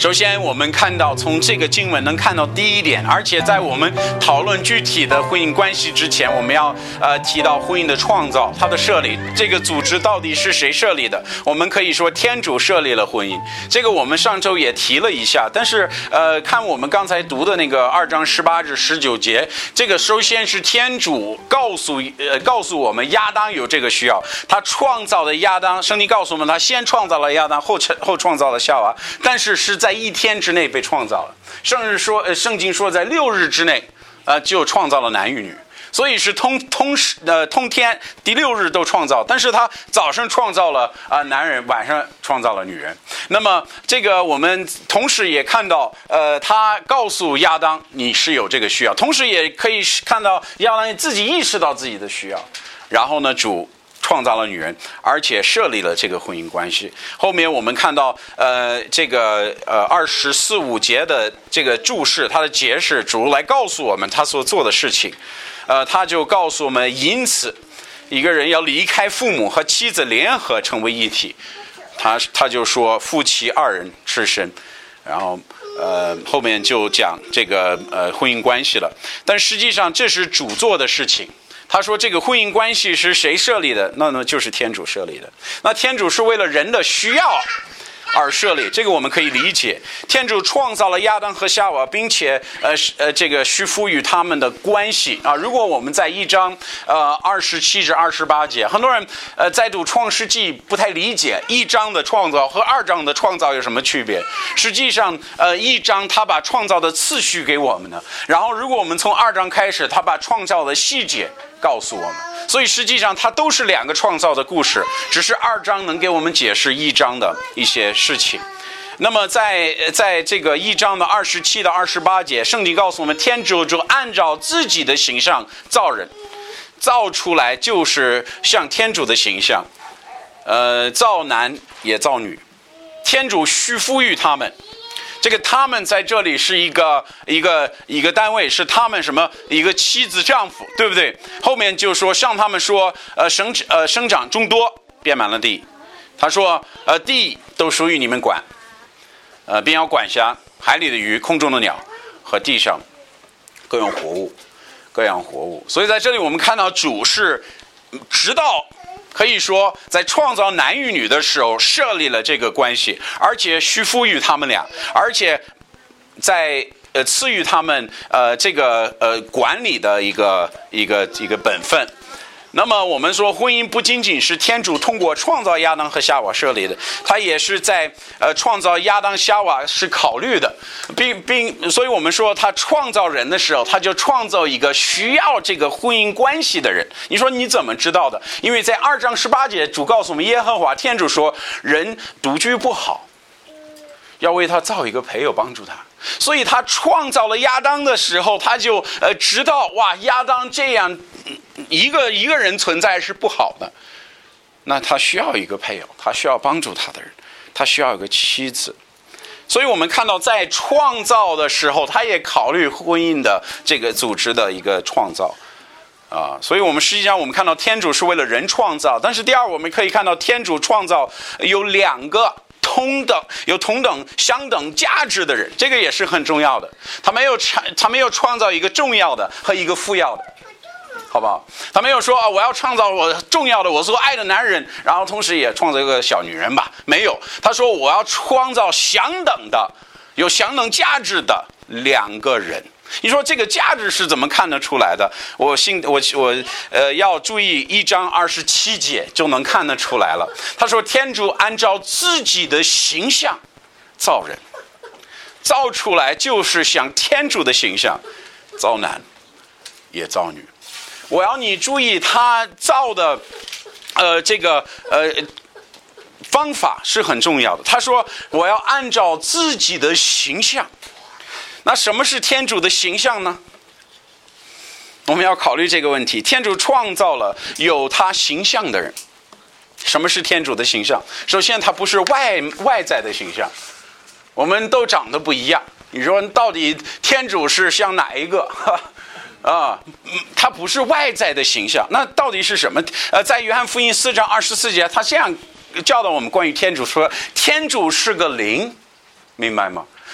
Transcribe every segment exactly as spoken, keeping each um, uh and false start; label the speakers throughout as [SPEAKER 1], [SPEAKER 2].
[SPEAKER 1] 首先我们看到从这个经文能看到第一点，而且在我们讨论具体的婚姻关系之前，我们要呃提到婚姻的创造，它的设立，这个组织到底是谁设立的？我们可以说天主设立了婚姻，这个我们上周也提了一下，但是呃看我们刚才读的那个二章十八至十九节，这个首先是天主告诉呃告诉我们亚当有这个需要，他创造的亚当，圣经告诉我们他先创造了亚当，后后创造了夏娃，但是是在一天之内被创造了。圣日说，呃，圣经说在六日之内，呃，就创造了男与女，所以是通通时呃通天，第六日都创造，但是他早上创造了啊、呃、男人，晚上创造了女人。那么这个我们同时也看到，呃，他告诉亚当你是有这个需要，同时也可以看到亚当自己意识到自己的需要，然后呢，主创造了女人，而且设立了这个婚姻关系。后面我们看到，呃，这个呃二十四五节的这个注释，它的解释，主来告诉我们他所做的事情。呃，他就告诉我们，因此一个人要离开父母和妻子联合成为一体。他他就说夫妻二人是身，然后呃后面就讲这个呃婚姻关系了。但实际上这是主做的事情。他说这个婚姻关系是谁设立的？那呢就是天主设立的。那天主是为了人的需要而设立，这个我们可以理解。天主创造了亚当和夏娃，并且呃呃这个需赋予他们的关系啊。如果我们在一章呃二十七至二十八节，很多人呃在读创世纪不太理解一章的创造和二章的创造有什么区别。实际上呃一章他把创造的次序给我们的，然后如果我们从二章开始，他把创造的细节告诉我们，所以实际上它都是两个创造的故事，只是二章能给我们解释一章的一些事情。那么在在这个一章的二十七到二十八节，圣经告诉我们，天主就按照自己的形象造人，造出来就是像天主的形象，呃，造男也造女，天主需赋予他们。这个他们在这里是一个一个一个单位，是他们什么一个妻子丈夫，对不对？后面就说向他们说，呃生呃生长众多，遍满了地。他说，呃地都属于你们管，呃并要管辖海里的鱼、空中的鸟和地上各样活物，各样活物。所以在这里我们看到主是直到。可以说在创造男与女的时候设立了这个关系，而且需赋予他们俩，而且在呃赐予他们呃这个呃管理的一个一个一个本分。那么我们说婚姻不仅仅是天主通过创造亚当和夏娃设立的，他也是在呃创造亚当夏娃是考虑的，并并所以我们说他创造人的时候，他就创造一个需要这个婚姻关系的人。你说你怎么知道的？因为在二章十八节，主告诉我们，耶和华天主说，人独居不好，要为他造一个配偶帮助他。所以他创造了亚当的时候，他就呃知道，哇，亚当这样一个一个人存在是不好的，那他需要一个配偶，他需要帮助他的人，他需要一个妻子。所以我们看到在创造的时候，他也考虑婚姻的这个组织的一个创造啊。所以我们实际上我们看到天主是为了人创造，但是第二我们可以看到天主创造有两个同等有同等相等价值的人，这个也是很重要的。他没有他没有创造一个重要的和一个副要的，好不好？他没有说啊，我要创造我重要的，我所爱的男人，然后同时也创造一个小女人吧。没有，他说我要创造相等的、有相等价值的两个人。你说这个价值是怎么看得出来的？我信我我呃要注意一章二十七节就能看得出来了。他说天主按照自己的形象造人，造出来就是像天主的形象，造男也造女。我要你注意他造的呃这个呃方法是很重要的。他说我要按照自己的形象。那什么是天主的形象呢？我们要考虑这个问题。天主创造了有他形象的人。什么是天主的形象？首先他不是外外在的形象，我们都长得不一样。你说到底天主是像哪一个啊？他不是外在的形象，那到底是什么？呃，在约翰福音四章二十四节，他这样教导我们关于天主，说天主是个灵，明白吗？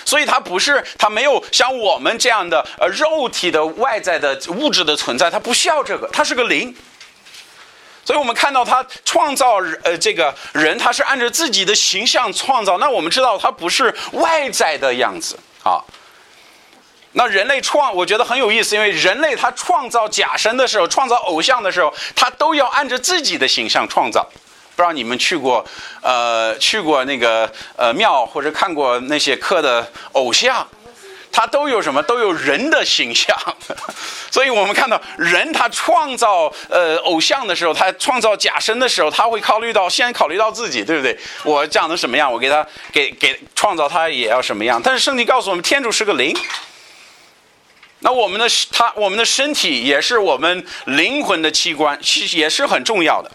[SPEAKER 1] 所以它不是，它没有像我们这样的呃肉体的外在的物质的存在，它不需要这个，它是个灵。所以我们看到他创造呃这个人，他是按照自己的形象创造，那我们知道他不是外在的样子啊。那人类创，我觉得很有意思，因为人类他创造假神的时候，创造偶像的时候，他都要按照自己的形象创造。不知道你们去过呃去过那个呃庙或者看过那些刻的偶像，它都有什么？都有人的形象。所以我们看到人他创造呃偶像的时候，他创造假神的时候，他会考虑到先考虑到自己，对不对？我长得什么样，我给他给给创造他也要什么样。但是圣经告诉我们，天主是个灵。那我们的他我们的身体也是我们灵魂的器官，也是很重要的。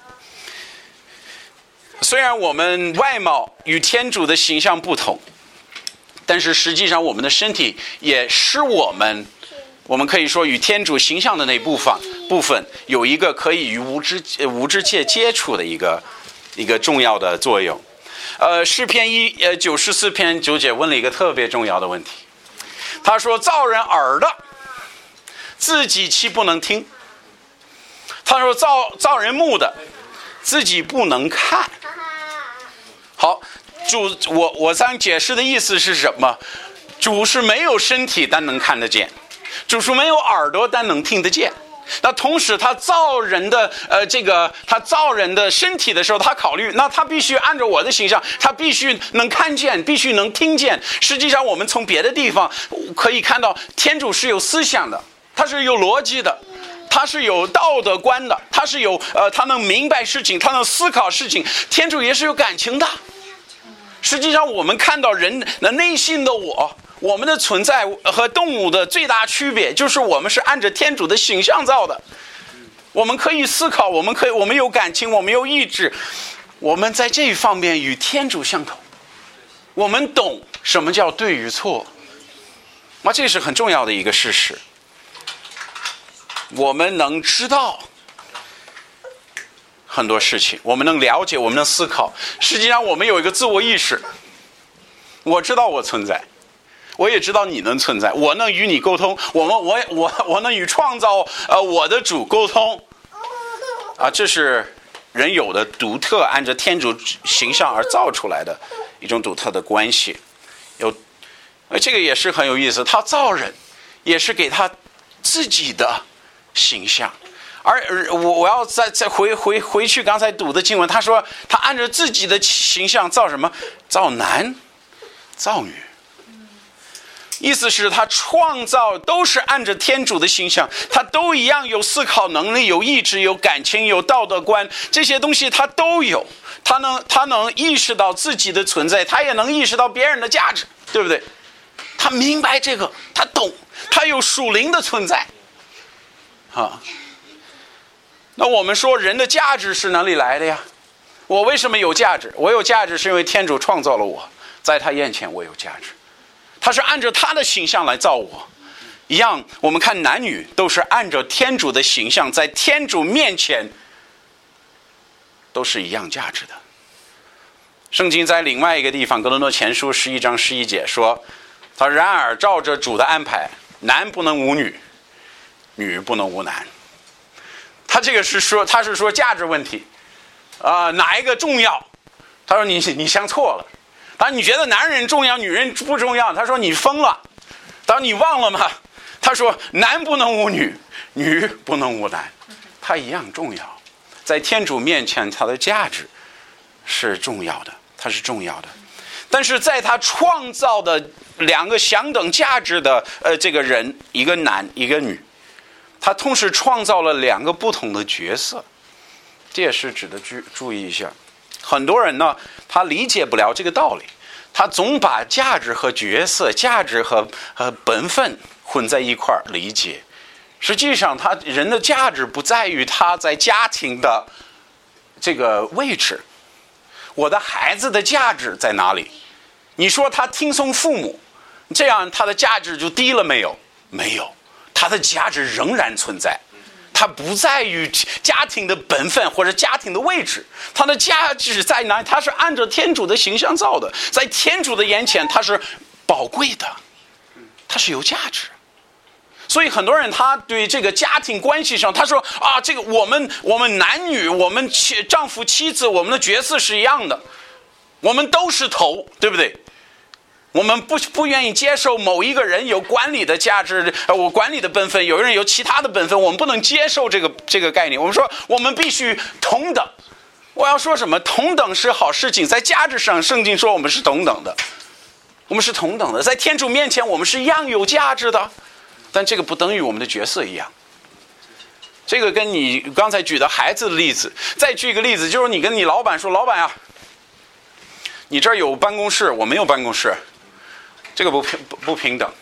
[SPEAKER 1] 虽然我们外貌与天主的形象不同，但是实际上我们的身体也是我们我们可以说与天主形象的那部分部分有一个可以与无知无知界接触的一个一个重要的作用。呃，诗篇一呃九十四篇九节问了一个特别重要的问题，他说：“造人耳的，自己岂不能听？”他说造：“造人目的，自己不能看。”好。主，我我想解释的意思是什么？主是没有身体但能看得见，主是没有耳朵但能听得见。那同时他造人的呃这个他造人的身体的时候，他考虑那他必须按照我的形象，他必须能看见，必须能听见。实际上我们从别的地方可以看到，天主是有思想的，他是有逻辑的，他是有道德观的，他是有呃他能明白事情，他能思考事情。天主也是有感情的。实际上我们看到人的内心的我，我们的存在和动物的最大区别就是我们是按照天主的形象造的。我们可以思考，我们可以我们有感情，我们有意志，我们在这一方面与天主相同。我们懂什么叫对与错，那这是很重要的一个事实。我们能知道很多事情，我们能了解，我们能思考。实际上我们有一个自我意识，我知道我存在，我也知道你能存在，我能与你沟通，我们我我我能与创造呃我的主沟通啊，这是人有的独特按照天主形象而造出来的一种独特的关系。有这个也是很有意思，他造人也是给他自己的形象。而我我要再再回回回去刚才读的经文，他说他按照自己的形象造什么？造男，造女。意思是他创造都是按照天主的形象，他都一样有思考能力，有意志，有感情，有道德观，这些东西他都有。他能他能意识到自己的存在，他也能意识到别人的价值，对不对？他明白这个，他懂，他有属灵的存在啊。那我们说人的价值是哪里来的呀？我为什么有价值？我有价值是因为天主创造了我，在他眼前我有价值。他是按照他的形象来造我。一样，我们看男女都是按照天主的形象，在天主面前都是一样价值的。圣经在另外一个地方，哥林多前书十一章十一节说，他然而照着主的安排，男不能无女，女不能无男。他这个是说，他是说价值问题，啊、呃，哪一个重要？他说你你想错了。当你觉得男人重要，女人不重要，他说你疯了。当你忘了吗？他说男不能无女，女不能无男，他一样重要。在天主面前，他的价值是重要的，他是重要的。但是在他创造的两个相等价值的呃这个人，一个男一个女。他同时创造了两个不同的角色，这也是值得注注意一下。很多人呢，他理解不了这个道理，他总把价值和角色、价值和和本分混在一块儿理解。实际上，他人的价值不在于他在家庭的这个位置。我的孩子的价值在哪里？你说他听从父母，这样他的价值就低了没有？没有。他的价值仍然存在，他不在于家庭的本分或者家庭的位置，他的价值在哪里？他是按照天主的形象造的，在天主的眼前，他是宝贵的，它是有价值。所以很多人他对这个家庭关系上，他说啊，这个我们我们男女，我们妻丈夫妻子，我们的角色是一样的，我们都是头，对不对？我们不不愿意接受某一个人有管理的价值，呃，我管理的本分，有人有其他的本分，我们不能接受这个这个概念。我们说我们必须同等。我要说什么？同等是好事情，在价值上，圣经说我们是同等的，我们是同等的，在天主面前我们是一样有价值的，但这个不等于我们的角色一样。这个跟你刚才举的孩子的例子，再举一个例子，就是你跟你老板说，老板啊，你这儿有办公室，我没有办公室。这个不平不不平等。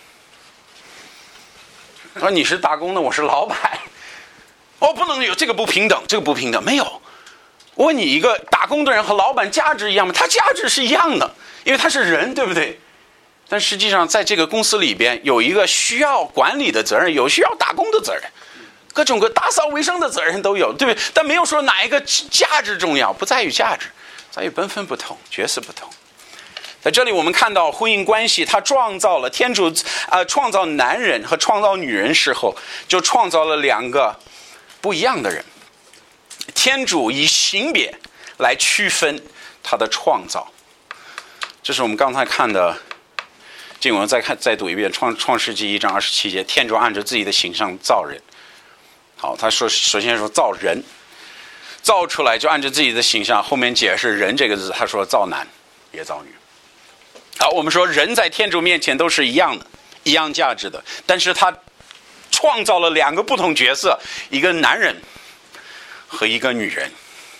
[SPEAKER 1] 说你是打工的，我是老板，哦，不能有这个不平等，这个不平等没有。我问你，一个打工的人和老板价值一样吗？他价值是一样的，因为他是人，对不对？但实际上，在这个公司里边，有一个需要管理的责任，有需要打工的责任，各种各打扫卫生的责任都有，对不对？但没有说哪一个价值重要，不在于价值，在于本分不同，角色不同。在这里我们看到婚姻关系，它创造了天主呃创造男人和创造女人时候，就创造了两个不一样的人。天主以性别来区分他的创造，这是我们刚才看的经文，再看再读一遍创创世纪一章二十七节，天主按照自己的形象造人。好，他说首先说造人，造出来就按照自己的形象，后面解释人这个字，他说造男也造女。好，我们说人在天主面前都是一样的，一样价值的，但是他创造了两个不同角色，一个男人和一个女人。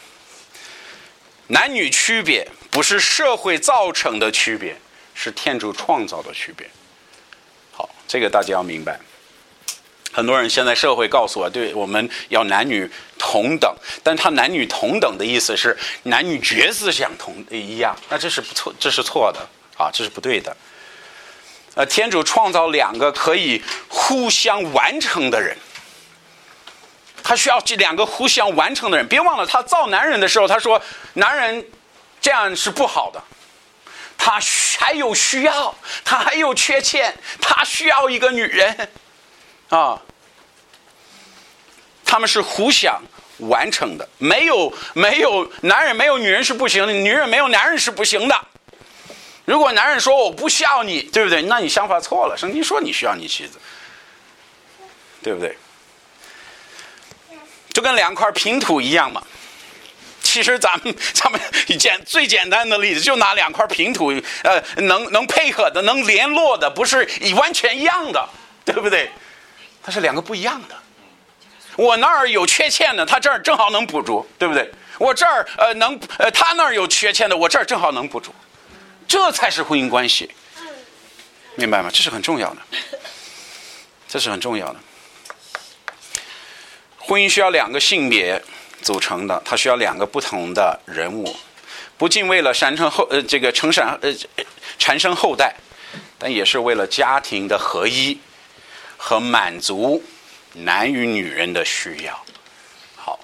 [SPEAKER 1] 男女区别不是社会造成的区别，是天主创造的区别。好，这个大家要明白。很多人现在社会告诉我，对，我们要男女同等，但他男女同等的意思是男女角色相同一样，那这是不错，这是错的啊，这是不对的。呃，天主创造两个可以互相完成的人，他需要这两个互相完成的人。别忘了，他造男人的时候，他说男人这样是不好的，他还有需要，他还有缺陷，他需要一个女人啊。他们是互相完成的，没有没有男人没有女人是不行的，女人没有男人是不行的。如果男人说我不需要你，对不对？那你想法错了，圣经说你需要你妻子，对不对？就跟两块拼图一样嘛。其实咱们咱们简最简单的例子，就拿两块拼图，呃，能能配合的，能联络的，不是完全一样的，对不对？它是两个不一样的。我那儿有缺陷的，他这儿正好能补足，对不对？我这儿呃能呃他那儿有缺陷的，我这儿正好能补足，这才是婚姻关系，明白吗？这是很重要的，这是很重要的。婚姻需要两个性别组成的，它需要两个不同的人物，不仅为了产生后呃这个生产呃产生后代，但也是为了家庭的合一和满足男与女人的需要。好，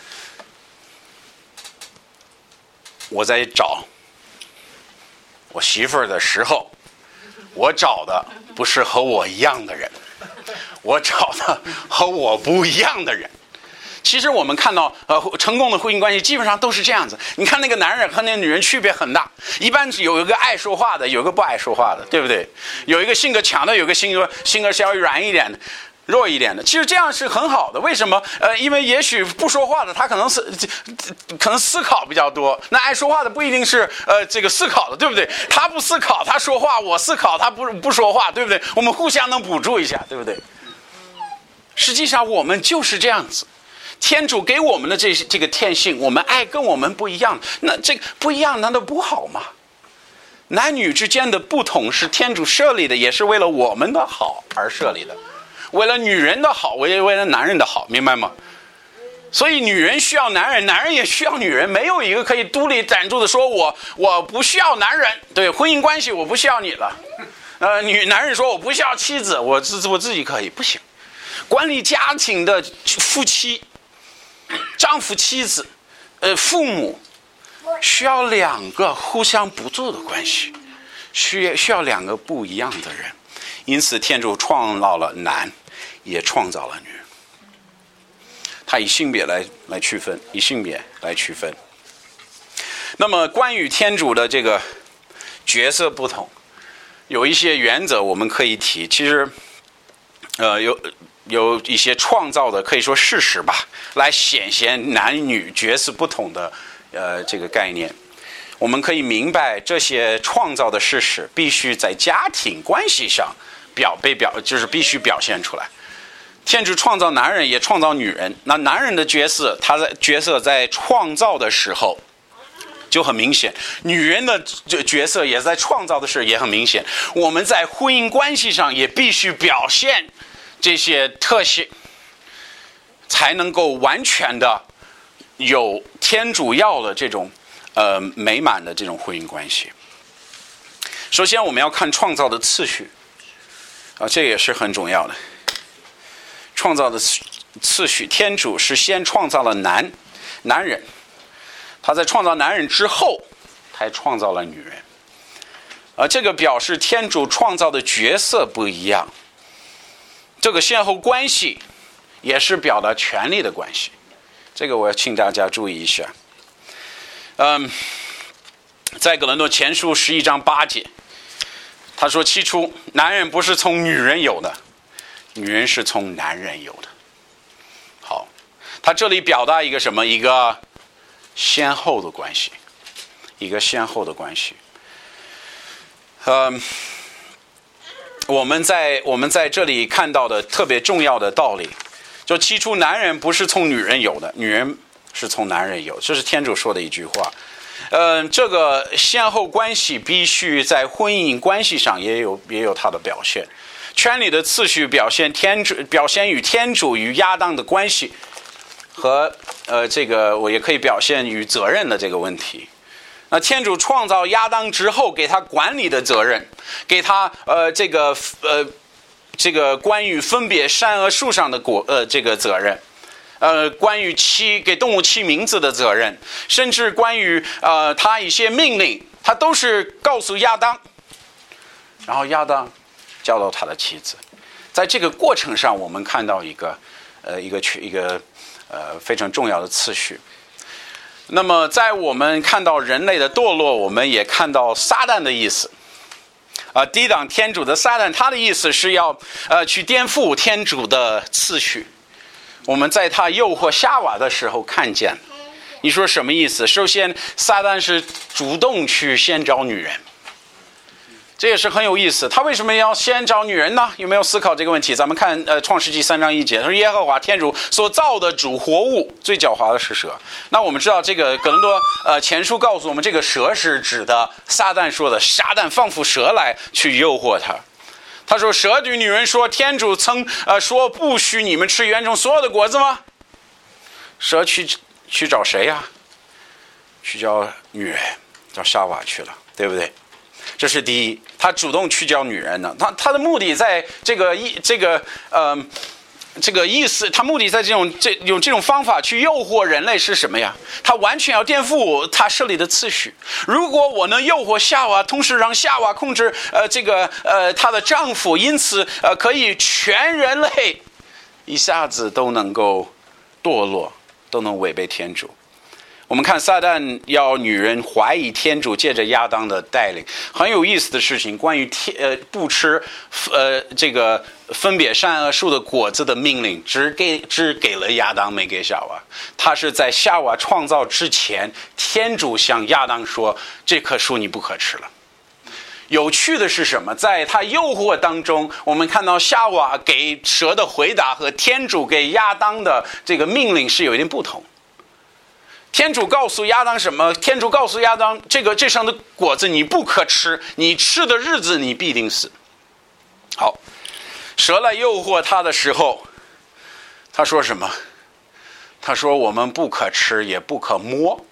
[SPEAKER 1] 我在找我媳妇儿的时候，我找的不是和我一样的人，我找的和我不一样的人。其实我们看到呃成功的婚姻关系基本上都是这样子。你看那个男人和那个女人区别很大，一般有一个爱说话的，有一个不爱说话的，对不对？有一个性格强的，有一个性格性格稍微软一点的，弱一点的。其实这样是很好的。为什么？呃，因为也许不说话的他可能是可能思考比较多，那爱说话的不一定是呃这个思考的，对不对？他不思考，他说话；我思考，他不不说话，对不对？我们互相能补助一下，对不对？实际上我们就是这样子。天主给我们的这这个天性，我们爱跟我们不一样，那这个不一样难道不好吗？男女之间的不同是天主设立的，也是为了我们的好而设立的，为了女人的好，为为了男人的好，明白吗？所以女人需要男人，男人也需要女人，没有一个可以独立站住的说我我不需要男人，对婚姻关系我不需要你了。呃，女男人说我不需要妻子，我自我自己可以，不行。管理家庭的夫妻，丈夫妻子呃父母需要两个互相补助的关系， 需要需要两个不一样的人，因此天主创造了男，也创造了女。他以性别来来区分，以性别来区分。那么关于天主的这个角色不同，有一些原则我们可以提。其实，呃，有有一些创造的可以说事实吧，来显现男女角色不同的呃这个概念。我们可以明白这些创造的事实必须在家庭关系上表被表，就是必须表现出来。天主创造男人也创造女人，那男人的角色，他在角色在创造的时候就很明显，女人的角色也在创造的时候也很明显。我们在婚姻关系上也必须表现这些特性，才能够完全的有天主要的这种呃美满的这种婚姻关系。首先我们要看创造的次序啊，这也是很重要的。创造的次序，天主是先创造了男男人，他在创造男人之后才创造了女人。而这个表示天主创造的角色不一样，这个先后关系也是表达权力的关系，这个我要请大家注意一下。嗯，在哥林多前书十一章八节，他说起初男人不是从女人有的，女人是从男人有的。好，他这里表达一个什么？一个先后的关系，一个先后的关系。嗯，我们在我们在这里看到的特别重要的道理，就起初男人不是从女人有的，女人是从男人有，这是天主说的一句话。嗯，这个先后关系必须在婚姻关系上也有也有它的表现。权力的次序表现天主表现与天主与亚当的关系，和呃这个我也可以表现与责任的这个问题。那天主创造亚当之后，给他管理的责任，给他呃这个呃这个关于分别善恶树上的果呃这个责任，呃关于起给动物起名字的责任，甚至关于呃他一些命令，他都是告诉亚当，然后亚当教导他的妻子。在这个过程上，我们看到一个呃一个一个呃非常重要的次序。那么在我们看到人类的堕落，我们也看到撒旦的意思啊、呃，抵挡天主的撒旦，他的意思是要呃去颠覆天主的次序。我们在他诱惑夏娃的时候看见，你说什么意思？首先撒旦是主动去先找女人，这也是很有意思。他为什么要先找女人呢？有没有思考这个问题？咱们看呃创世纪三章一节，他说耶和华天主所造的主活物最狡猾的是蛇。那我们知道这个哥林多呃前书告诉我们，这个蛇是指的撒旦说的，撒旦放副蛇来去诱惑他。他说蛇对女人说，天主曾呃说不许你们吃园中所有的果子吗？蛇去去找谁呀、啊？去找女人，找夏娃去了，对不对？这是第一，他主动去找女人呢。他他的目的在这个意这个呃这个意思，他目的在这种这用这种方法去诱惑人类是什么呀？他完全要颠覆他设立的次序。如果我能诱惑夏娃，同时让夏娃控制呃这个呃她的丈夫，因此呃可以全人类一下子都能够堕落，都能违背天主。我们看撒旦要女人怀疑天主，借着亚当的带领，很有意思的事情。关于天呃不吃呃这个分别善恶树的果子的命令，只给只给了亚当，没给夏娃。他是在夏娃创造之前，天主向亚当说这棵树你不可吃了。有趣的是什么？在他诱惑当中，我们看到夏娃给蛇的回答和天主给亚当的这个命令是有一点不同。天主告诉亚当什么？天主告诉亚当，这个这上的果子你不可吃，你吃的日子你必定死。好，蛇来诱惑他的时候，他说什么？他说我们不可吃，也不可摸，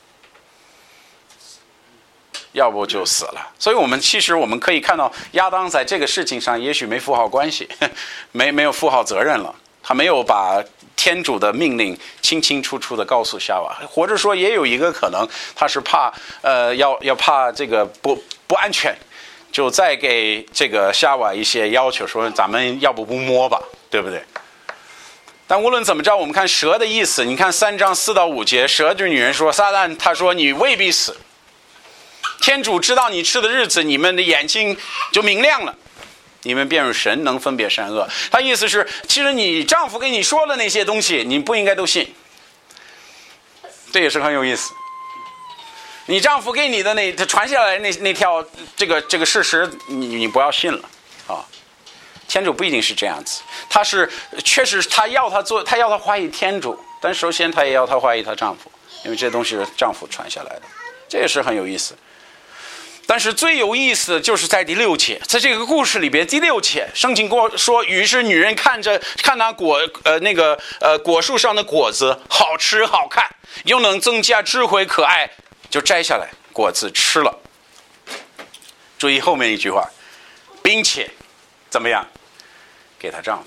[SPEAKER 1] 要不就死了。所以我们其实我们可以看到，亚当在这个事情上也许没负好关系，没没有负好责任了，他没有把天主的命令清清楚楚的告诉夏娃，或者说也有一个可能，他是怕呃要要怕这个不不安全， 就再给这个夏娃一些要求，说咱们要不不摸吧，对不对？但无论怎么着，我们看蛇的意思，你看三章四到五节，蛇对女人说，撒旦他说你未必死，天主知道你吃的日子，你们的眼睛就明亮了，你们便是神，能分别善恶。他意思是，其实你丈夫跟你说的那些东西，你不应该都信。这也是很有意思。你丈夫给你的那他传下来那那条这个这个事实，你你不要信了啊。天主不一定是这样子，他是确实他要他做，他要他怀疑天主，但首先他也要他怀疑她丈夫，因为这东西是丈夫传下来的，这也是很有意思。但是最有意思的就是在第六节，在这个故事里边，第六节圣经说，于是女人看着看那果呃那个呃果树上的果子好吃好看，又能增加智慧可爱，就摘下来果子吃了。注意后面一句话，并且怎么样给她丈夫。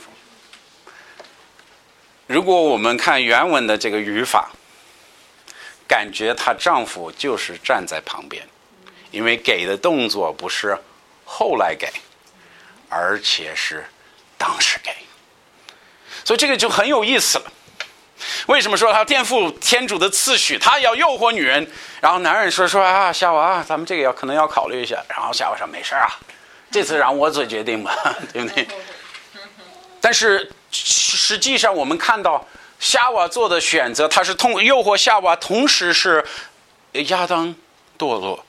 [SPEAKER 1] 如果我们看原文的这个语法，感觉她丈夫就是站在旁边，因为给的动作不是后来给，而且是当时给，所以这个就很有意思了。为什么说他颠覆天主的次序？他要诱惑女人，然后男人说说啊，夏娃啊，咱们这个要可能要考虑一下。然后夏娃说没事啊，这次让我做决定吧，对不对？但是实际上我们看到夏娃做的选择，他是通诱惑夏娃，同时是亚当堕落。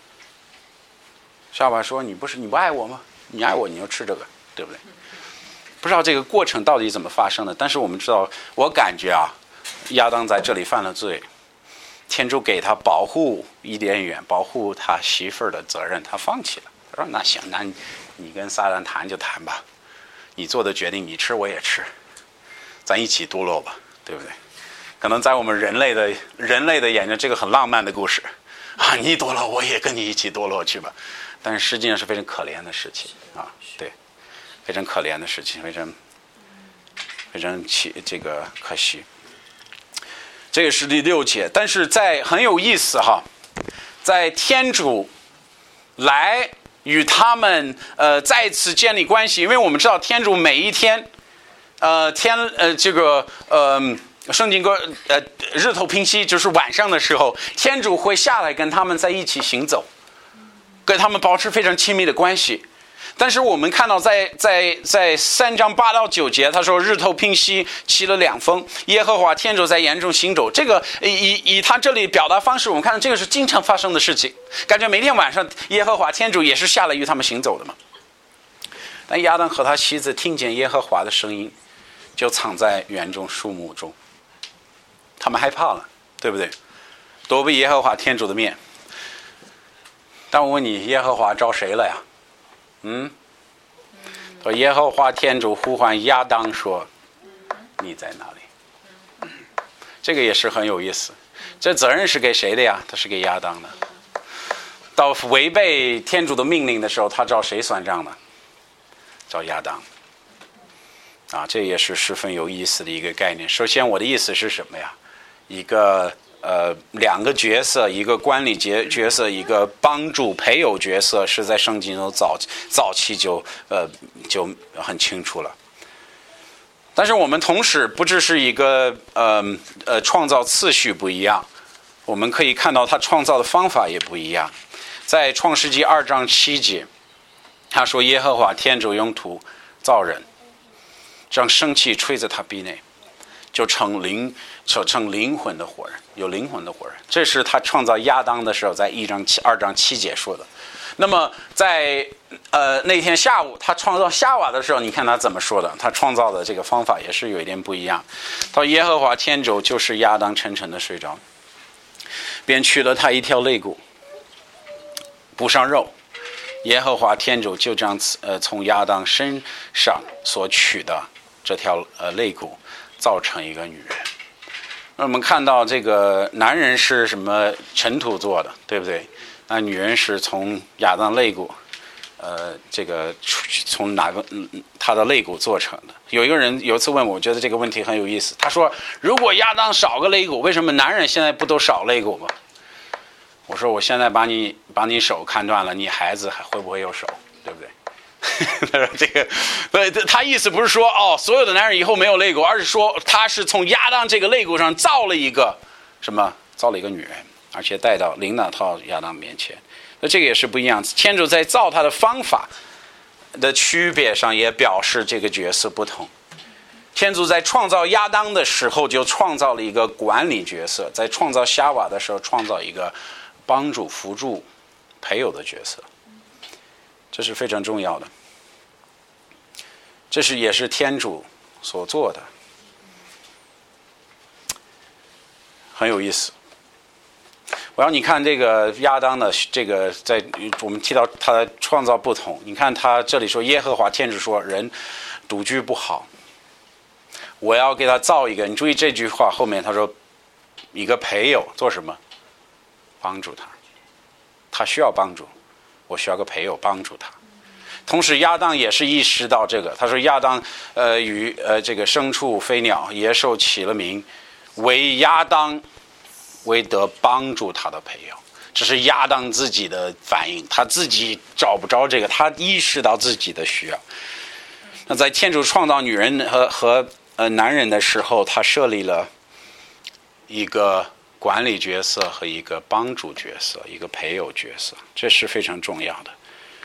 [SPEAKER 1] 夏娃说：“你不是你不爱我吗？你爱我，你就吃这个，对不对？”不知道这个过程到底怎么发生的，但是我们知道，我感觉啊，亚当在这里犯了罪，天主给他保护伊甸园、保护他媳妇儿的责任，他放弃了。他说：“那行，那你跟撒旦谈就谈吧，你做的决定你吃我也吃，咱一起堕落吧，对不对？”可能在我们人类的人类的眼中，这个很浪漫的故事啊，你堕落我也跟你一起堕落去吧。但是实际上是非常可怜的事情啊，对，非常可怜的事情，非常非常奇这个可惜。这个是第六节，但是在很有意思哈，在天主来与他们呃再次建立关系，因为我们知道天主每一天呃天呃这个呃圣经歌呃日头平息，就是晚上的时候，天主会下来跟他们在一起行走，跟他们保持非常亲密的关系。但是我们看到在在在三章八到九节，他说日头平息，起了两风，耶和华天主在岩中行走。这个以以他这里表达方式，我们看到这个是经常发生的事情，感觉每天晚上耶和华天主也是下来与他们行走的嘛。但亚当和他妻子听见耶和华的声音，就藏在园中树木中，他们害怕了，对不对？躲避耶和华天主的面。但我问你，耶和华招谁了呀？嗯，说耶和华天主呼唤亚当说：“你在哪里？”这个也是很有意思。这责任是给谁的呀？他是给亚当的。到违背天主的命令的时候，他找谁算账呢？找亚当。啊，这也是十分有意思的一个概念。首先，我的意思是什么呀？一个。呃，两个角色，一个管理角角色，一个帮助配偶角色，是在圣经中早早期就呃就很清楚了。但是我们同时不只是一个呃呃创造次序不一样，我们可以看到他创造的方法也不一样。在创世纪二章七节，他说耶和华天主用土造人，让生气吹在他鼻内，就成灵就成灵魂的活人，有灵魂的活人。这是他创造亚当的时候在一章七二章七节说的。那么在呃那天下午他创造夏娃的时候，你看他怎么说的？他创造的这个方法也是有一点不一样。他说耶和华天主就是亚当沉沉的睡着，便取了他一条肋骨，补上肉。耶和华天主就这样呃从亚当身上所取的这条呃肋骨造成一个女人。那我们看到这个男人是什么尘土做的，对不对？那女人是从亚当肋骨呃这个从哪个嗯他的肋骨做成的。有一个人有一次问我，我觉得这个问题很有意思，他说如果亚当少个肋骨，为什么男人现在不都少肋骨吗？ 我说我现在把你把你手砍断了，你孩子还会不会有手？对不对？他说这个，呃，他意思不是说哦，所有的男人以后没有肋骨，而是说他是从亚当这个肋骨上造了一个什么？造了一个女人，而且带到领导到亚当面前。那这个也是不一样。天主在造他的方法的区别上，也表示这个角色不同。天主在创造亚当的时候就创造了一个管理角色，在创造夏娃的时候创造一个帮助辅助配偶的角色，这是非常重要的，这是也是天主所做的，很有意思。我让你看这个亚当的这个，在我们提到他的创造不同，你看他这里说耶和华天主说人独居不好，我要给他造一个，你注意这句话后面他说一个配偶做什么？帮助他，他需要帮助，我需要个配偶帮助他。同时亚当也是意识到这个，他说亚当呃与呃这个牲畜飞鸟野兽起了名，为亚当为得帮助他的配偶。这是亚当自己的反应，他自己找不着这个，他意识到自己的需要。那在天主创造女人和和呃男人的时候，他设立了一个管理角色和一个帮助角色，一个配偶角色，这是非常重要的。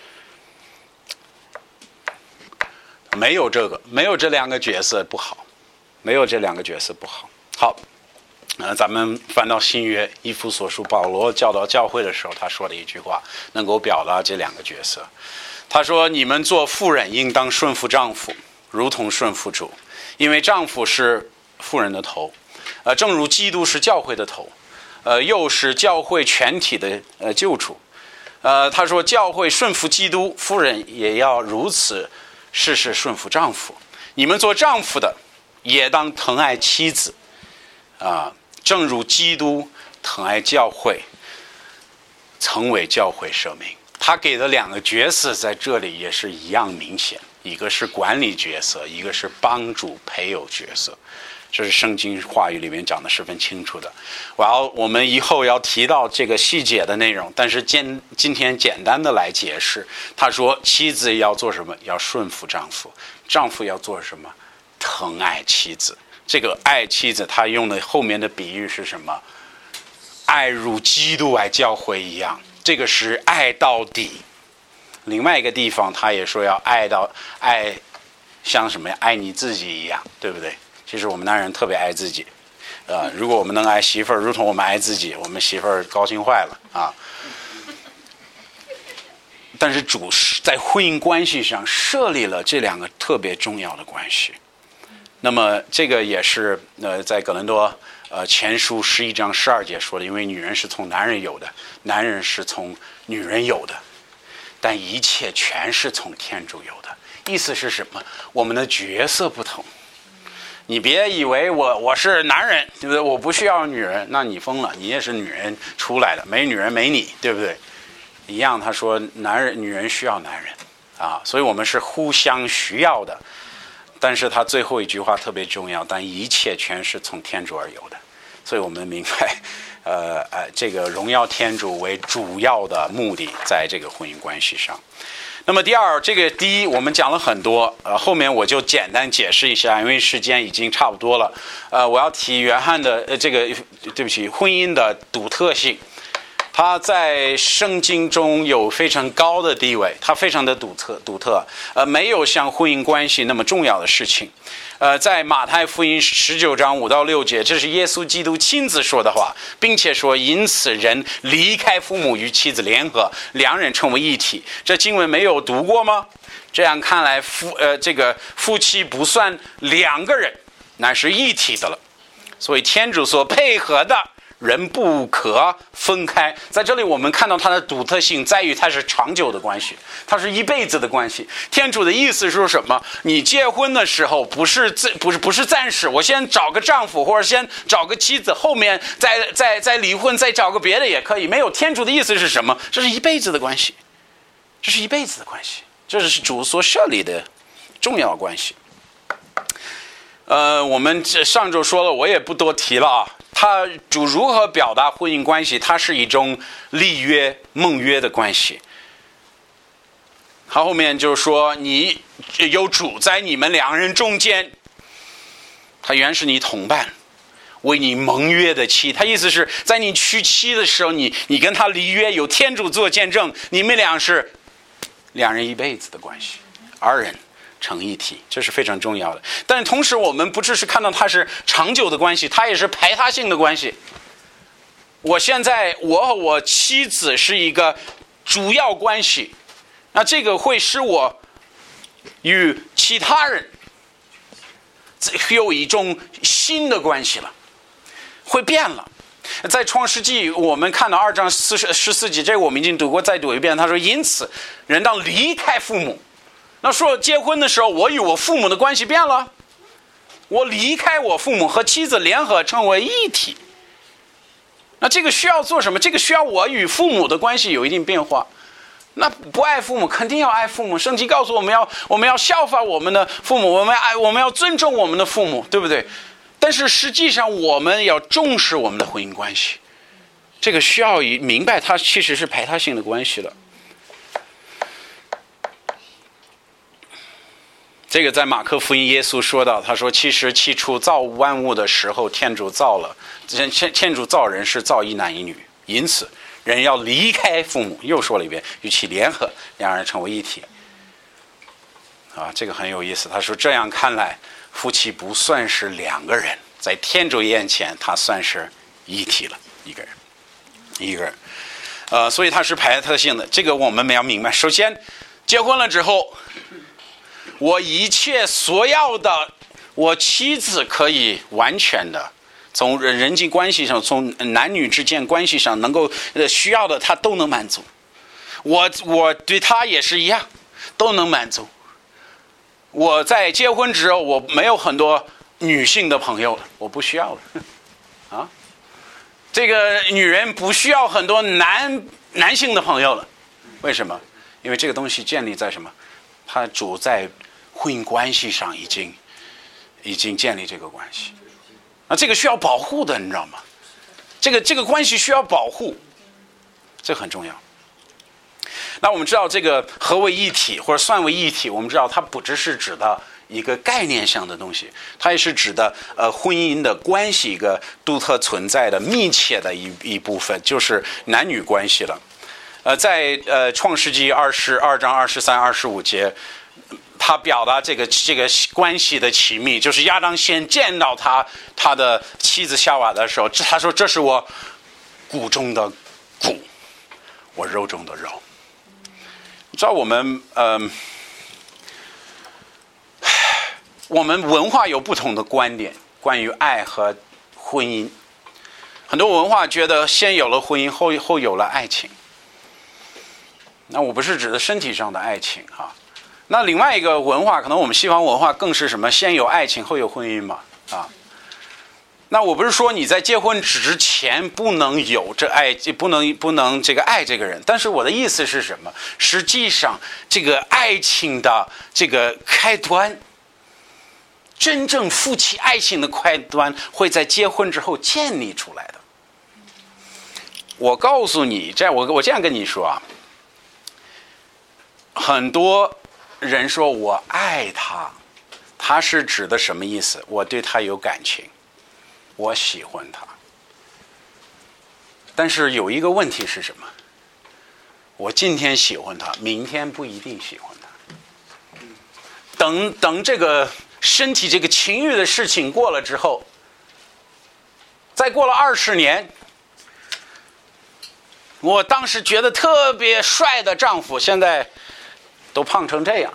[SPEAKER 1] 没有这个，没有这两个角色不好，没有这两个角色不好。好，呃，咱们翻到新约，以弗所书保罗教导教会的时候，他说的一句话，能够表达这两个角色。他说：“你们做妇人，应当顺服丈夫，如同顺服主，因为丈夫是妇人的头，呃，正如基督是教会的头，呃，又是教会全体的呃救主。呃，他说教会顺服基督，妇人也要如此。”事事顺服丈夫，你们做丈夫的也当疼爱妻子，啊、呃，正如基督疼爱教会，曾为教会舍命。他给的两个角色在这里也是一样明显，一个是管理角色，一个是帮助配偶角色。这是圣经话语里面讲的十分清楚的。我要我们以后要提到这个细节的内容，但是今今天简单的来解释。他说妻子要做什么？要顺服丈夫。丈夫要做什么？疼爱妻子。这个爱妻子他用的后面的比喻是什么？爱如基督爱教会一样，这个是爱到底。另外一个地方他也说要爱到爱像什么呀？爱你自己一样，对不对？其实我们男人特别爱自己，呃，如果我们能爱媳妇儿，如同我们爱自己，我们媳妇儿高兴坏了啊。但是主在婚姻关系上设立了这两个特别重要的关系。那么这个也是呃，在哥林多呃前书十一章十二节说的，因为女人是从男人有的，男人是从女人有的，但一切全是从天主有的。意思是什么？我们的角色不同。你别以为我我是男人，对不对？我不需要女人，那你疯了，你也是女人出来的，没女人没你，对不对？一样，他说男人女人需要男人啊，所以我们是互相需要的。但是他最后一句话特别重要，但一切全是从天主而有的，所以我们明白，呃呃，这个荣耀天主为主要的目的，在这个婚姻关系上。那么第二，这个第一我们讲了很多，呃，后面我就简单解释一下，因为时间已经差不多了。呃，我要提约翰的呃这个对不起，婚姻的独特性，它在圣经中有非常高的地位，它非常的独特独特，呃，没有像婚姻关系那么重要的事情。呃，在马太福音十九章五到六节，这是耶稣基督亲自说的话，并且说，因此人离开父母与妻子联合，两人成为一体。这经文没有读过吗？这样看来夫呃这个夫妻不算两个人，乃是一体的了。所以天主所配合的人不可分开。在这里我们看到它的独特性在于它是长久的关系，它是一辈子的关系。天主的意思是什么？你结婚的时候不是不是不是暂时，我先找个丈夫或者先找个妻子，后面再再再离婚，再找个别的也可以。没有，天主的意思是什么？这是一辈子的关系，这是一辈子的关系，这是主所设立的重要关系。 呃，我们上周说了，我也不多提了啊。他主如何表达婚姻关系？它是一种立约、盟约的关系。他后面就是说，你有主在你们两人中间，他原是你同伴，为你盟约的妻。他意思是在你娶妻的时候，你你跟他立约，有天主做见证，你们俩是两人一辈子的关系，二人成一体，这是非常重要的。但同时我们不只是看到它是长久的关系，它也是排他性的关系。我现在我和我妻子是一个主要关系，那这个会使我与其他人有一种新的关系了，会变了。在创世纪我们看到二章四十十四节，这个我们已经读过，再读一遍。他说因此人当离开父母。那说结婚的时候，我与我父母的关系变了，我离开我父母和妻子联合成为一体。那这个需要做什么？这个需要我与父母的关系有一定变化。那不爱父母肯定要爱父母，圣经告诉我们要我们要效法我们的父母，我们爱我们要尊重我们的父母，对不对？但是实际上我们要重视我们的婚姻关系，这个需要明白它其实是排他性的关系了。这个在马可福音耶稣说到，他说其实起初造万物的时候，天主造了天天主造人是造一男一女，因此人要离开父母，又说了一遍，与其联合，两人成为一体。啊，这个很有意思。他说这样看来，夫妻不算是两个人，在天主眼前，他算是一体了，一个人，一个人。呃，所以它是排他性的，这个我们要明白。首先，结婚了之后，我一切所要的，我妻子可以完全的从人际关系上，从男女之间关系上能够需要的，他都能满足。我我对他也是一样，都能满足。我在结婚之后，我没有很多女性的朋友了，我不需要了。啊，这个女人不需要很多男男性的朋友了。为什么？因为这个东西建立在什么？它主在婚姻关系上已经已经建立这个关系。啊，这个需要保护的，你知道吗？这个这个关系需要保护，这很重要。那我们知道这个合为一体或者算为一体，我们知道它不只是指的一个概念上的东西，它也是指的呃婚姻的关系一个独特存在的密切的一一部分，就是男女关系了。呃，在呃创世纪二十二章二十三、二十五节。他表达这个这个关系的奇密，就是亚当先见到他他的妻子夏娃的时候，他说这是我骨中的骨，我肉中的肉。你知道我们呃，我们文化有不同的观点关于爱和婚姻，很多文化觉得先有了婚姻，后后有了爱情。那我不是指的身体上的爱情哈。那另外一个文化，可能我们西方文化更是什么？先有爱情，后有婚姻嘛，啊。那我不是说你在结婚之前不能有这爱，不能不能这个爱这个人，但是我的意思是什么？实际上，这个爱情的这个开端，真正夫妻爱情的开端，会在结婚之后建立出来的。我告诉你，这样我我这样跟你说啊，很多。人说我爱他，他是指的什么意思？我对他有感情，我喜欢他。但是有一个问题是什么？我今天喜欢他，明天不一定喜欢他。等等这个身体这个情欲的事情过了之后，再过了二十年，我当时觉得特别帅的丈夫，现在都胖成这样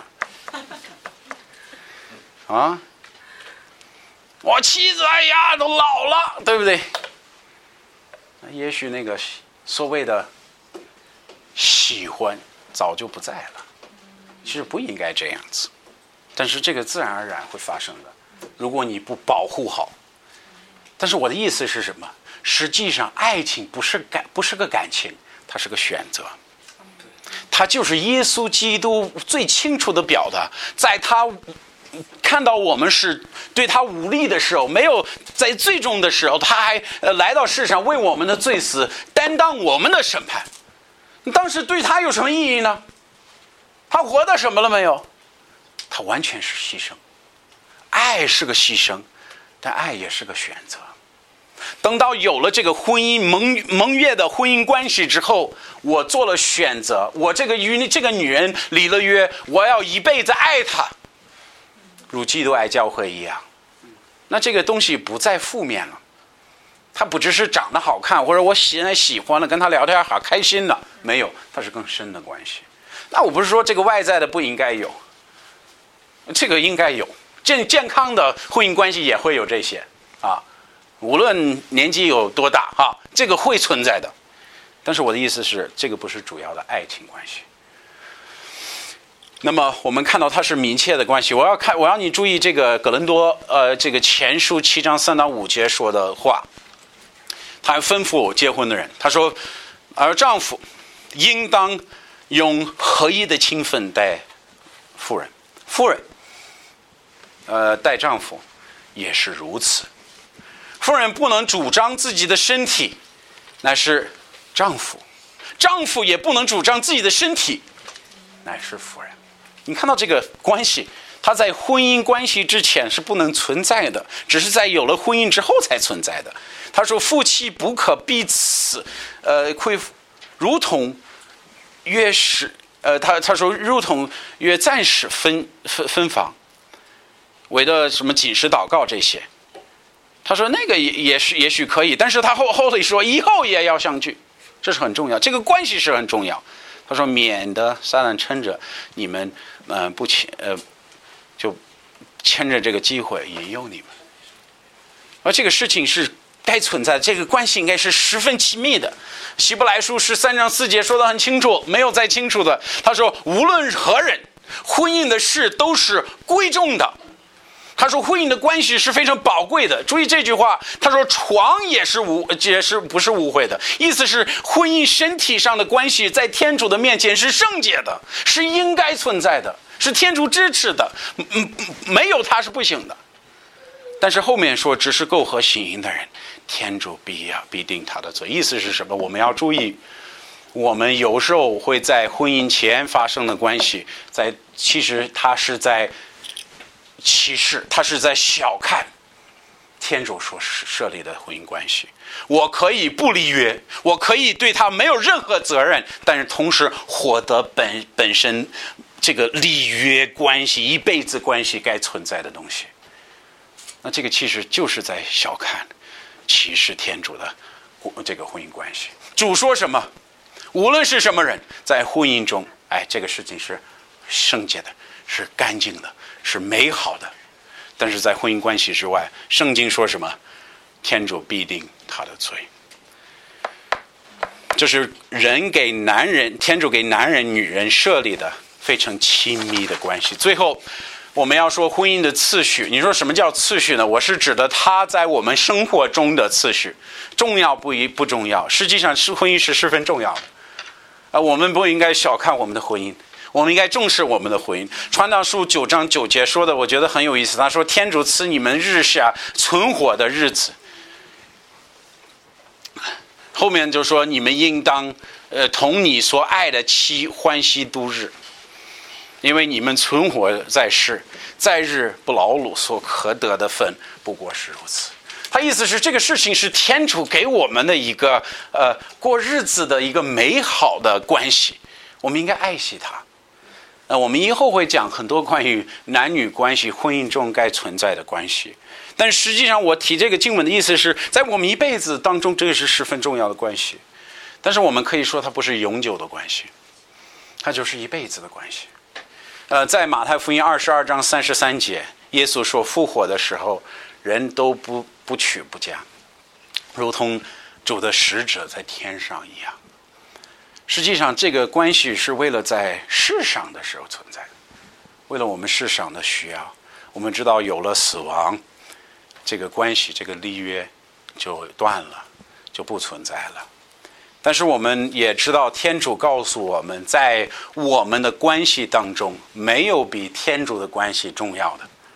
[SPEAKER 1] 啊！我妻子哎呀都老了，对不对？也许那个所谓的喜欢早就不在了，其实不应该这样子，但是这个自然而然会发生的，如果你不保护好。但是我的意思是什么？实际上爱情不是感，不是个感情，它是个选择。它就是耶稣基督最清楚的表达，在他看到我们是对他无力的时候，没有在最终的时候，他还来到世上为我们的罪死，担当我们的审判。当时对他有什么意义呢？他活到什么了没有？他完全是牺牲。爱是个牺牲，但爱也是个选择。等到有了这个婚姻盟盟约的婚姻关系之后，我做了选择，我这个与这个女人立了约，我要一辈子爱她，如基督爱教会一样。那这个东西不再负面了，它不只是长得好看，或者我现在喜欢了，跟他聊天好开心了，没有，它是更深的关系。那我不是说这个外在的不应该有，这个应该有，健健康的婚姻关系也会有这些啊，无论年纪有多大啊，这个会存在的。但是我的意思是，这个不是主要的爱情关系。那么我们看到它是密切的关系。我要看，我要你注意这个哥林多呃这个前书七章三到五节说的话。他吩咐结婚的人，他说：“而丈夫应当用合一的情分待妇人，妇人呃待丈夫也是如此。妇人不能主张自己的身体，乃是丈夫；丈夫也不能主张自己的身体，乃是妇人。”你看到这个关系，它在婚姻关系之前是不能存在的，只是在有了婚姻之后才存在的。他说：“夫妻不可彼此，呃，亏，如同约使，呃，他他说如同约暂时分分分房，为了什么禁食祷告这些。他说那个也也是也许可以，但是他后后里说以后也要相聚，这是很重要，这个关系是很重要。他说免得撒旦趁着你们呃不牵呃就牵着这个机会引诱你们，而这个事情是该存在的，这个关系应该是十分亲密的。希伯来书十三章四节说得很清楚，没有再清楚的。他说无论何人，婚姻的事都是贵重的。他说婚姻的关系是非常宝贵的。注意这句话，他说床也是无也是不是污秽的，意思是婚姻身体上的关系在天主的面前是圣洁的，是应该存在的，是天主支持的，嗯，没有它是不行的。但是后面说只是苟合行淫的人，天主必要必定他的罪。意思是什么？我们要注意，我们有时候会在婚姻前发生的关系，在其实它是在歧视，他是在小看天主所设立的婚姻关系。我可以不立约，我可以对他没有任何责任，但是同时获得本本身这个立约关系一辈子关系该存在的东西。那这个其实就是在小看歧视天主的这个婚姻关系。主说什么？无论是什么人，在婚姻中，哎，这个事情是圣洁的，是干净的，是美好的。但是在婚姻关系之外，圣经说什么？天主必定他的罪。这是人给男人，天主给男人女人设立的非常亲密的关系。最后我们要说婚姻的次序。你说什么叫次序呢？我是指的它在我们生活中的次序，重要不一不重要，实际上是婚姻是十分重要的。啊，我们不应该小看我们的婚姻，我们应该重视我们的婚姻。传道书九章九节说的，我觉得很有意思。他说：“天主赐你们日下存活的日子。”后面就说：“你们应当，呃，同你所爱的妻欢喜度日，因为你们存活在世，在日不劳碌，所可得的分不过是如此。”他意思是这个事情是天主给我们的一个呃过日子的一个美好的关系，我们应该爱惜它。呃，我们以后会讲很多关于男女关系、婚姻中该存在的关系。但实际上我提这个经文的意思是在我们一辈子当中，这个是十分重要的关系。但是我们可以说它不是永久的关系，它就是一辈子的关系。呃，在马太福音二十二章三十三节，耶稣说复活的时候，人都不不娶不嫁，如同主的使者在天上一样。实际上这个关系是为了在世上的时候存在的，为了我们世上的需要。我们知道有了死亡，这个关系这个立约就断了，就不存在了。但是我们也知道天主告诉我们，在我们的关系当中没有比天主的关系重要的。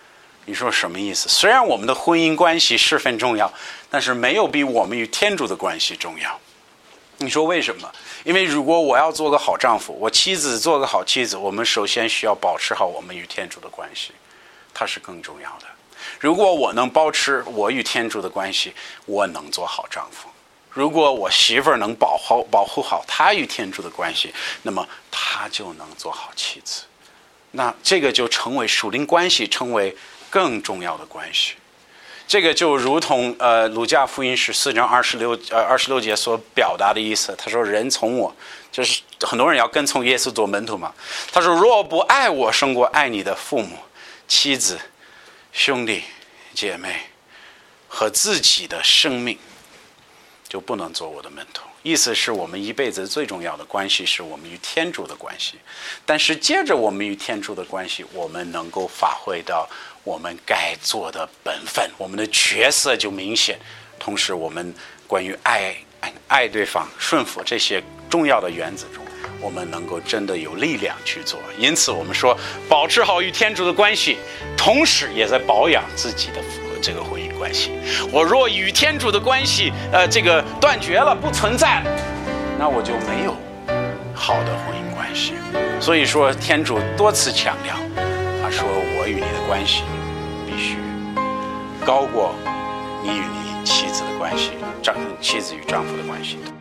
[SPEAKER 1] 你说什么意思？虽然我们的婚姻关系十分重要，但是没有比我们与天主的关系重要。你说为什么？因为如果我要做个好丈夫，我妻子做个好妻子，我们首先需要保持好我们与天主的关系，它是更重要的。如果我能保持我与天主的关系，我能做好丈夫。如果我媳妇儿能保护保护好她与天主的关系，那么她就能做好妻子。那这个就成为属灵关系，成为更重要的关系。这个就如同呃，路加福音十四章二十六呃二十六节所表达的意思。他说：“人从我，就是很多人要跟从耶稣做门徒嘛。他说：若不爱我胜过爱你的父母、妻子、兄弟、姐妹和自己的生命，就不能做我的门徒。”意思是我们一辈子最重要的关系是我们与天主的关系，但是借着我们与天主的关系，我们能够发挥到我们该做的本分，我们的角色就明显。同时我们关于爱爱对方、顺服这些重要的原则中，我们能够真的有力量去做。因此我们说保持好与天主的关系，同时也在保养自己的这个婚姻关系。我若与天主的关系呃这个断绝了，不存在了，那我就没有好的婚姻关系。所以说天主多次强调，他说我与你的关系必须高过你与你妻子的关系，丈妻子与丈夫的关系。